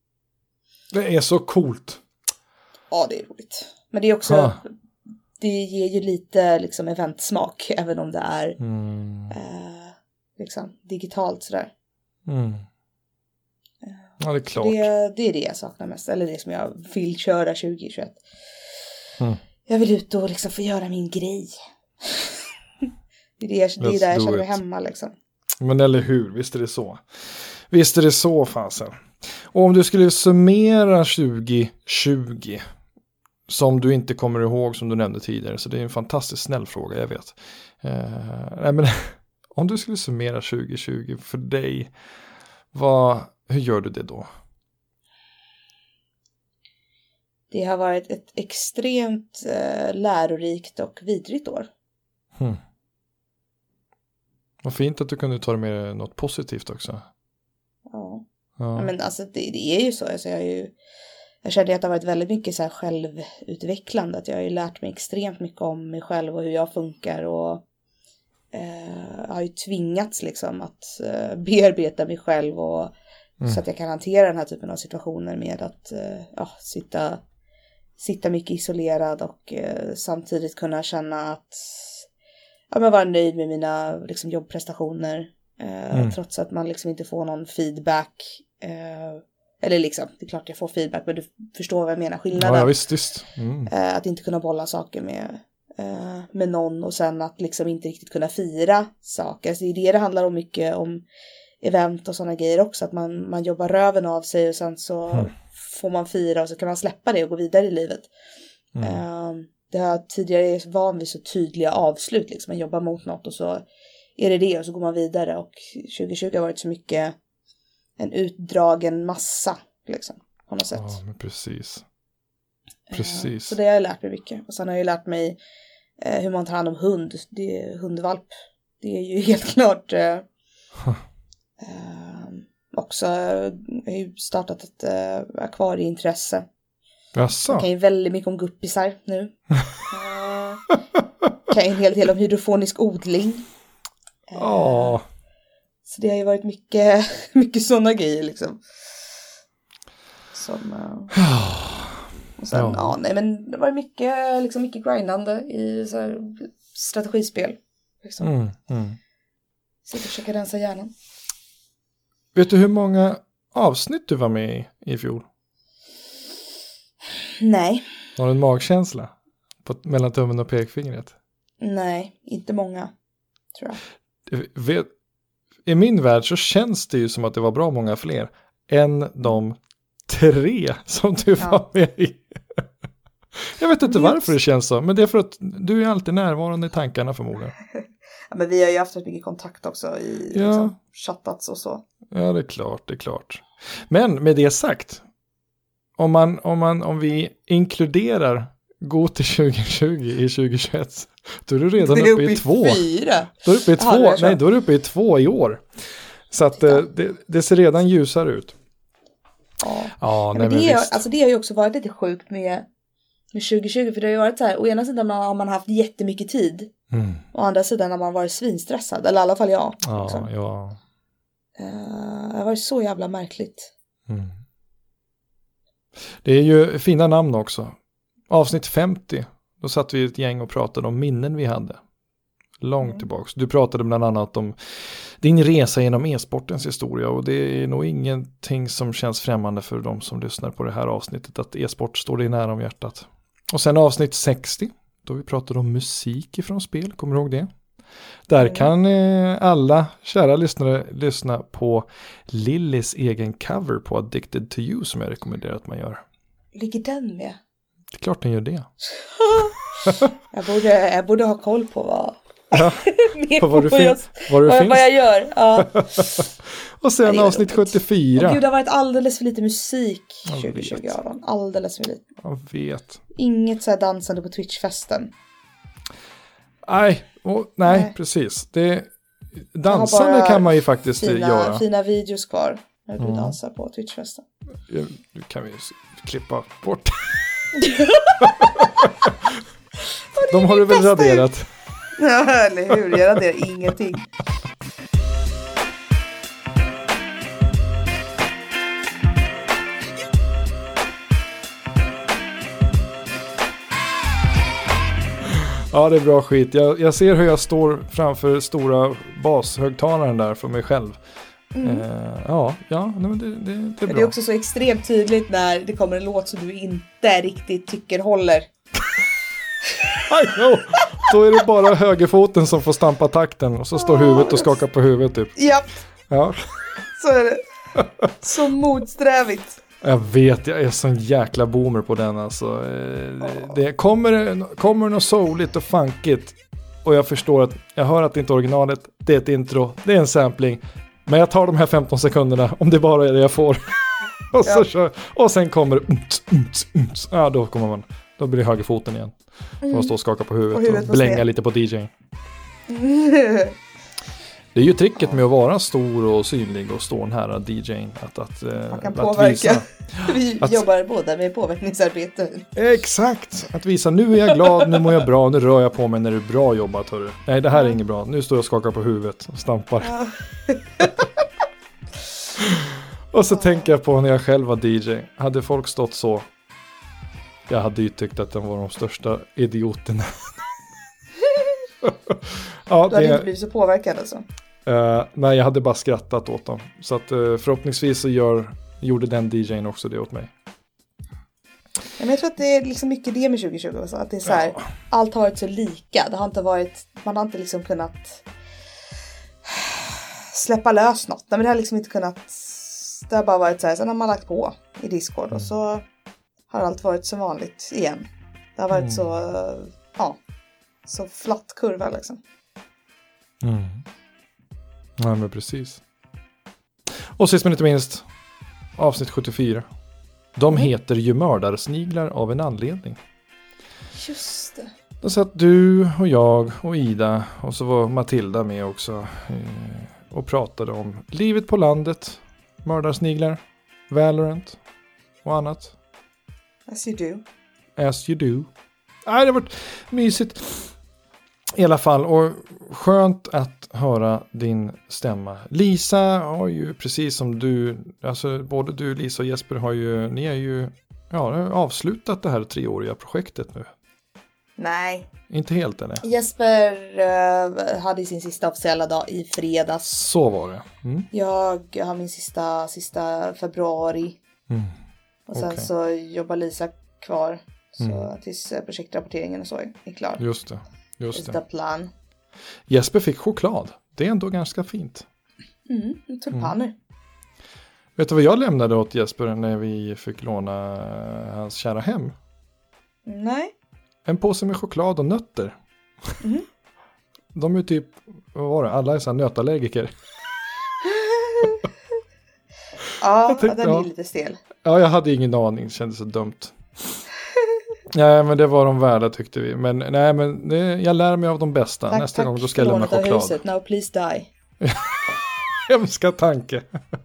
Det är så coolt. Ja, det är roligt. Men det är också, Ha. det ger ju lite liksom eventsmak. Även om det är Mm. eh, liksom digitalt sådär. Mm. Ja, det är klart. Det, det är det jag saknar mest. Eller det som jag vill köra tjugohundratjugoett. Mm. Jag vill ut och liksom få göra min grej. det är, det, jag- det är Let's där jag do känner mig it. hemma liksom. Men eller hur, visst är det så. Visst är det så, fasen. Och om du skulle summera tjugo tjugo, som du inte kommer ihåg som du nämnde tidigare. Så det är en fantastiskt snäll fråga, jag vet. Uh, nej, men om du skulle summera tjugo tjugo för dig, vad, hur gör du det då? Det har varit ett extremt uh, lärorikt och vidrigt år. Hmm. Vad fint att du kunde ta det med något positivt också. Ja. Ja. Men alltså det, det är ju så. Alltså, jag, är ju, jag kände att det har varit väldigt mycket så här självutvecklande. Att jag har ju lärt mig extremt mycket om mig själv och hur jag funkar. Och eh, jag har ju tvingats liksom att eh, bearbeta mig själv. Och, mm. Så att jag kan hantera den här typen av situationer med att eh, ja, sitta, sitta mycket isolerad. Och eh, samtidigt kunna känna att ja, men vara nöjd med mina liksom, jobbprestationer. Eh, mm. Trots att man liksom inte får någon feedback. Eh, eller liksom, det är klart jag får feedback, men du förstår vad jag menar, skillnaden. Ja, ja visst, visst. Mm. Eh, att inte kunna bolla saker med, eh, med någon och sen att liksom inte riktigt kunna fira saker. Så det är det det handlar om mycket om event och sådana grejer också. Att man, man jobbar röven av sig och sen så mm. får man fira och så kan man släppa det och gå vidare i livet. Mm. Eh, det har tidigare van vid så tydliga avslut, liksom man jobbar mot något och så är det det och så går man vidare. Och tjugo tjugo har varit så mycket en utdragen massa liksom, på något sätt. Ja, men precis. Precis. Så det har jag lärt mig mycket. Och sen har jag lärt mig eh, hur man tar hand om hund. Det är hundvalp. Det är ju helt klart eh, eh, också, jag har ju startat ett eh, akvarieintresse. Jaså? Jag kan ju väldigt mycket om guppisar nu. eh, kan ju en hel del om hydrofonisk odling. Ja. Eh, Så det har ju varit mycket, mycket sådana grejer liksom. Som, uh, och sen, ja. ja, nej men det var mycket, liksom mycket grindande i så här strategispel. Liksom. Mm, mm. Så jag försöker rensa hjärnan. Vet du hur många avsnitt du var med i i fjol? Nej. Har du en magkänsla på, mellan tummen och pekfingret? Nej, inte många, tror jag. Vet, i min värld så känns det ju som att det var bra många fler än de tre som du ja. var med i. Jag vet inte varför det känns så, men det är för att du är alltid närvarande i tankarna förmodligen. Ja, men vi har ju haft mycket kontakt också i ja. liksom, chattats och så. Ja, det är klart, det är klart. Men med det sagt, om, man, om, man, om vi inkluderar gå till tjugo tjugo i tjugo tjugoett, då är du redan uppe, uppe i två. Fyra. Då är du uppe i två. Nej, då är du uppe i två i år. Så att ja. det, det ser redan ljusare ut. Ja, ja, ja nej, men det, men är, alltså det har ju också varit lite sjukt med, med tjugo tjugo, för det har ju varit så här, å ena sidan har man haft jättemycket tid, mm. å andra sidan har man varit svinstressad, eller i alla fall jag. Ja, liksom. ja. Uh, det har varit så jävla märkligt. Mm. Det är ju fina namn också. Avsnitt femtio, då satt vi ett gäng och pratade om minnen vi hade. Långt mm. tillbaka. Du pratade bland annat om din resa genom e-sportens historia, och det är nog ingenting som känns främmande för de som lyssnar på det här avsnittet, att e-sport står dig nära om hjärtat. Och sen avsnitt sextio, då vi pratade om musik ifrån spel, kommer du ihåg det? Där mm. kan eh, alla kära lyssnare lyssna på Lillys egen cover på Addicted to You, som jag rekommenderar att man gör. Ligger den med? Det är klart den gör det. jag, borde, jag borde ha koll på vad, ja, på vad, du vad, jag, vad, du vad, finns. vad jag gör. Ja. Och sen ja, avsnitt sjuttiofyra. Och gud, det har varit alldeles för lite musik tjugo tjugo. Alldeles för lite. Jag vet. Inget så här dansande på Twitch-festen. Nej, och, nej, nej, precis. Det, dansande kan man ju faktiskt fina, göra. Fina videos kvar när du mm. dansar på Twitch-festen. Nu kan vi klippa bort. De har du väl raderat? Ja, eller hur? Jag raderar ingenting. Ja, det är bra skit. Jag, jag ser hur jag står framför stora bashögtalaren där för mig själv. Mm. Uh, ja, ja men det, det, det är bra. Men det är också så extremt tydligt när det kommer en låt som du inte riktigt tycker håller. I know. Då är det bara högerfoten som får stampa takten och så står huvudet och skakar på huvudet typ. Japp. Ja. Så är det. Så motsträvigt. Jag vet, jag är sån jäkla boomer på den alltså. Det, det kommer, kommer något souligt och funkigt. Och jag förstår att, jag hör att det inte är originalet. Det är ett intro, det är en sampling. Men jag tar de här femton sekunderna om det bara är det jag får. och, så Ja. kör, och sen kommer umts, umts, umts. Ja, då kommer man. Då blir det högerfoten igen. Mm. Man står och skaka på huvudet och, huvudet och blänga sned. lite på D J:n. Det är ju tricket med att vara stor och synlig och stå nära D J:n. Att, att, Man kan att påverka. visa, Vi att- jobbar båda med påverkningsarbete. exakt! Att visa, nu är jag glad, nu mår jag bra, nu rör jag på mig när det är bra jobbat. Hörru. Nej, det här är inget bra. Nu står jag och skakar på huvudet och stampar. Ja. Och så tänker jag på när jag själv var D J. Hade folk stått så, jag hade ju tyckt att de var de största idioterna. ja, Du hade det, inte blivit så påverkad alltså. uh, nej, jag hade bara skrattat åt dem. Så att uh, förhoppningsvis så gör, gjorde den D J:n också det åt mig. Ja, men jag tror att det är liksom mycket det med tjugo tjugo. Alltså, att det är så här, Ja. allt har varit så lika. Det har inte varit, man har inte liksom kunnat släppa lös något. Nej, men det har liksom inte kunnat, det har bara varit så här, sen har man lagt på i Discord och så har allt varit som vanligt igen. Det har varit Mm. så, ja, så flatt kurva liksom. Mm. Nej, men precis. Och sist men inte minst, avsnitt sjuttiofyra. De Mm. heter ju mördarsniglar av en anledning. Just det. Då satt du och jag och Ida och så var Matilda med också eh, och pratade om livet på landet, mördarsniglar, Valorant och annat. As you do. As you do. Nej, det har varit mysigt i alla fall och skönt att höra din stämma. Lisa har ju precis som du, alltså både du, Lisa och Jesper har ju, ni har ju ja, avslutat det här treåriga projektet nu. Nej. Inte helt eller? Jesper uh, hade sin sista officiella dag i fredags. Så var det. Mm. Jag har min sista, sista februari. Mm. Och sen Okej. så jobbar Lisa kvar. Så Mm. tills eh, projektrapporteringen och så är klar. Just det. Just Just det. the plan. Jesper fick choklad. Det är ändå ganska fint. Mm, tulpaner. Vet du vad jag lämnade åt Jesper när vi fick låna eh, hans kära hem? Nej. En påse med choklad och nötter. Mhm. De är typ, vad var det? Alla är så här nötallergiker. Ja, Jag tyckte- den är ja. lite stel. Ja, jag hade ingen aning. Det kändes så dumt. Nej, men det var de värda tyckte vi. Men nej, men det, jag lär mig av de bästa. Tack, Nästa tack gång då ska jag för lämna lånet av choklad. huset. Now please die. Hemska tanke.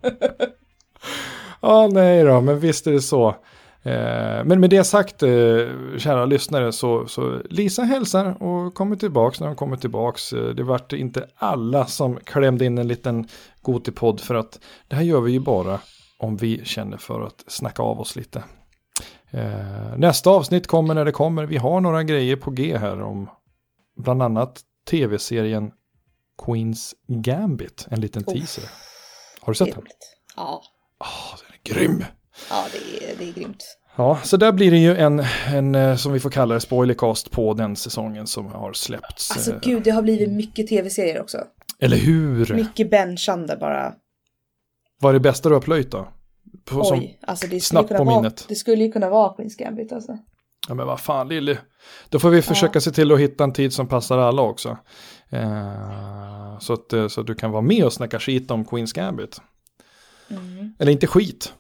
Ja, nej då, men visst är det så. Eh, men med det sagt, eh, kära lyssnare, så, så Lisa hälsar och kommer tillbaks när hon kommer tillbaks. Eh, det vart inte alla som klämde in en liten Gotipodd för att det här gör vi ju bara om vi känner för att snacka av oss lite. Eh, nästa avsnitt kommer när det kommer. Vi har några grejer på G här om bland annat tv-serien Queen's Gambit, en liten Oh. teaser. Har du sett den? Trevligt. Ja, Ah, den är grym! ja det, är, det är grymt. Ja, så där blir det ju en, en eh, som vi får kalla det, spoilercast på den säsongen som har släppts. Alltså eh, gud, det har blivit mycket tv-serier också. Eller hur? Mycket benchande bara. Vad är det bästa du har plöjt då? På, som, Oj, alltså det skulle, snabbt kunna på vara, minnet. det skulle ju kunna vara Queen's Gambit alltså. ja, men vad fan Lilly. Då får vi försöka se till att hitta en tid som passar alla också. Eh, så, att, eh, så att du kan vara med och snacka skit om Queen's Gambit. Mm. Eller inte skit.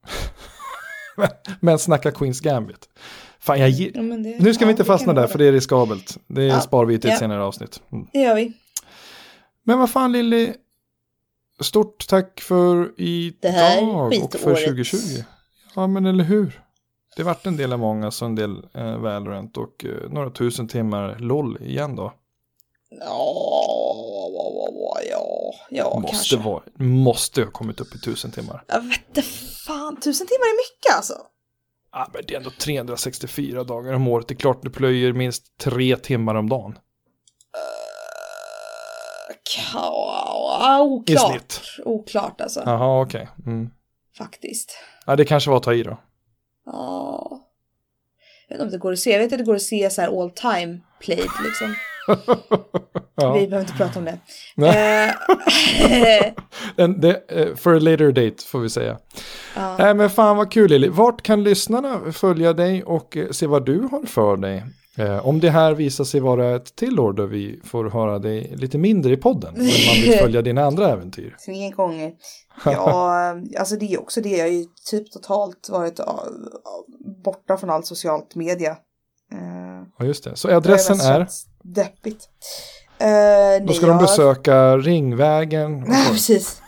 Men snacka Queen's Gambit. Fan, jag ge- Ja, men det, Nu ska vi ja, inte det kan fastna där vara för det är riskabelt. Det Ja. spar vi till ett Ja. senare avsnitt. Mm. Det gör vi. Men vad fan Lilly, stort tack för idag Det här och för skitåret. tjugo tjugo. Ja men eller hur. Det vart en del av många, så en del eh, Valorant och eh, några tusen timmar LOL igen då. Ja, ja, ja, måste, kanske. vara, måste ha kommit upp i tusen timmar. Jag vet inte fan, tusen timmar är mycket alltså. Ja, men det är ändå trehundrasextiofyra dagar om året. Det är klart du plöjer minst tre timmar om dagen. Uh, oklart. I snitt. Oklart alltså. Jaha, okej. Okay. Mm. Faktiskt. Ja, det kanske var att ta i då. Ja. Jag vet inte om det går att se. Jag vet att det går att se så här all time played liksom. Ja. Vi behöver inte prata om det. En, det uh, for a later date får vi säga. Ja. Nej, men fan vad kul Lili. Vart kan lyssnarna följa dig och uh, se vad du har för dig? Uh, om det här visar sig vara ett till år då vi får höra dig lite mindre i podden. Om man vill följa dina andra äventyr. Ingen gång. Ja, alltså det är också det. Jag har ju typ totalt varit uh, borta från allt socialt media. Uh, ja, just det. Så adressen är? Deppigt. Uh, då ska jag... de besöka Ringvägen. Nej, precis.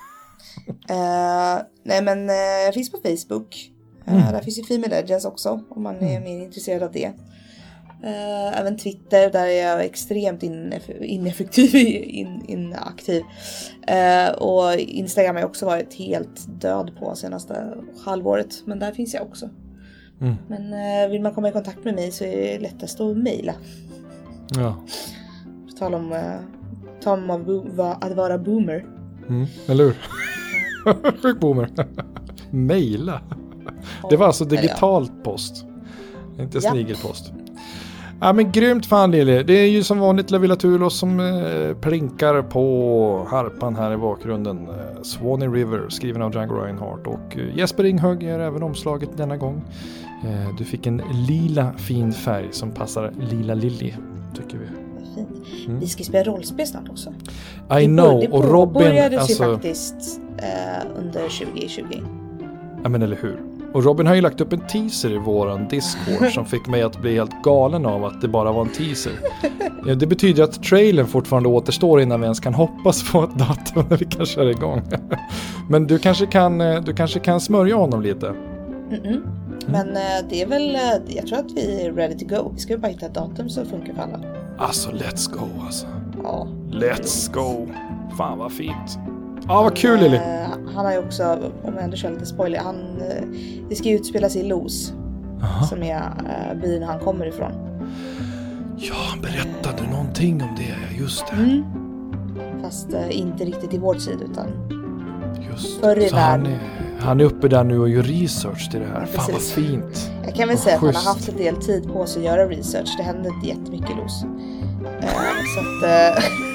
uh, nej, men uh, jag finns på Facebook. Uh, mm. Där finns ju Female Legends också, om man är mm. mer intresserad av det. Uh, även Twitter, där är jag extremt ineff- ineffektiv, in, inaktiv. Uh, och Instagram har jag också varit helt död på senaste halvåret. Men där finns jag också. Mm. Men uh, vill man komma i kontakt med mig så är det lättast att mejla. Ja. Tala om, uh, tala om att, bo- att vara boomer. Mm, eller hur? Sjuk boomer. Mejla. Det var alltså digitalt post. Inte snigelpost. Ja, men grymt fan Lili. Det är ju som vanligt Lavilatulos som eh, plinkar på harpan här i bakgrunden. Eh, Swanee River skriven av Django Reinhardt. Och eh, Jesper Inghög är även omslaget denna gång. Eh, du fick en lila fin färg som passar lila Lilly, tycker vi. Mm. Vi ska spela rollspel snart också. I know. Det och Robin började alltså... ju faktiskt eh, under tjugo tjugo. Ja, men eller hur. Och Robin har ju lagt upp en teaser i våran Discord som fick mig att bli helt galen av att det bara var en teaser. Ja, det betyder att trailern fortfarande återstår innan vi ens kan hoppas på ett datum när vi kan köra igång. Men du kanske kan, du kanske kan smörja honom lite. Mm-mm. Mm. Men uh, det är väl, uh, jag tror att vi är ready to go. Vi ska bara hitta ett datum som funkar för alla. Alltså, let's go alltså. Ja. Let's go. Fan vad fint. Ja, ah, vad kul Lili. Uh, han har ju också, om jag ändå kör lite spoiler, han, uh, det ska ju utspelas i Los. Aha. Som är uh, byn han kommer ifrån. Ja, han berättade uh, någonting om det, just det. Mm. Fast uh, inte riktigt i vår tid, utan just förr i så världen. Han är, han är uppe där nu och gör research till det här. Ja, fan vad fint. Jag kan väl vad säga schysst. att han har haft en del tid på sig att göra research. Det hände inte jättemycket i Los. Uh, så att...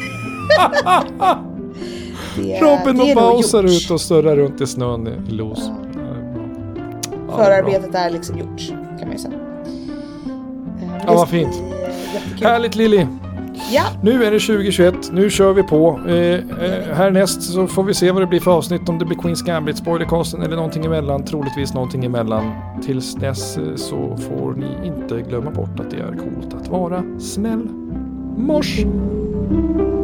Uh, Det, Robin och Bowser ut och störrar runt i snön i Los. Ja. Ja, förarbetet är, är liksom gjort, kan man ju säga. Ja, vad fint. Jättekul. Härligt Lili. Ja. Nu är det tjugo tjugoett. Nu kör vi på. Eh, eh, härnäst så får vi se vad det blir för avsnitt. Om det blir Queen's Gambit, spoilercasten eller någonting emellan. Troligtvis någonting emellan. Tills dess så får ni inte glömma bort att det är coolt att vara snäll. Mors!